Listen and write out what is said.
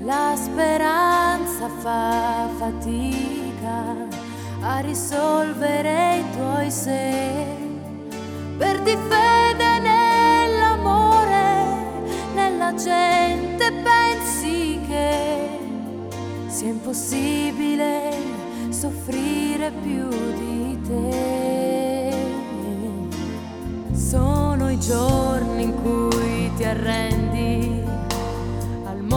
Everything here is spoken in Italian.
La speranza fa fatica a risolvere i tuoi se. Perdi fede nell'amore, nella gente pensi che sia impossibile soffrire più di te. Sono i giorni in cui ti arrendi